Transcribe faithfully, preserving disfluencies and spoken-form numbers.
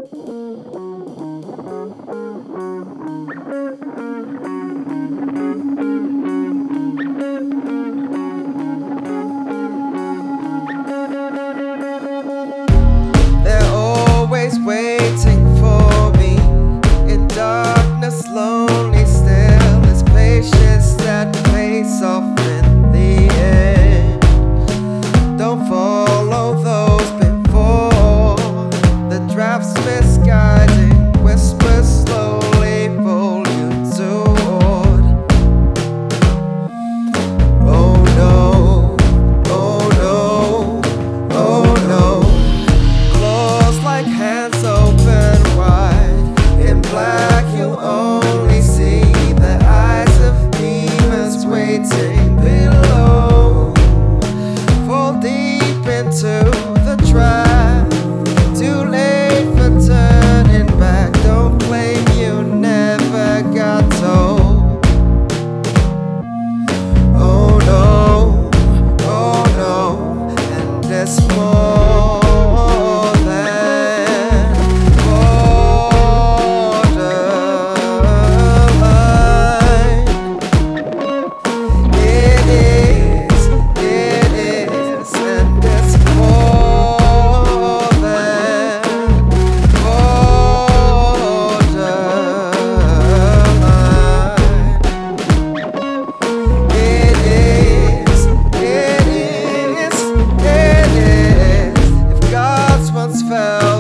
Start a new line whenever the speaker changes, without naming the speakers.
They're always waiting for me in darkness, lonely still. It's patience that pays off in the end. Don't follow those before. The draft's misguiding, whispers slowly pull you toward. Oh no, oh no, oh no. Claws like hands open wide. In black you'll only see the eyes of demons waiting below. Fall deep into the trap. Too late for turning back. Don't claim you never got told. Oh no, oh no, and there's more than borderline. It is, it is, and it's more than borderline. It is, it is, it is. If gods once fell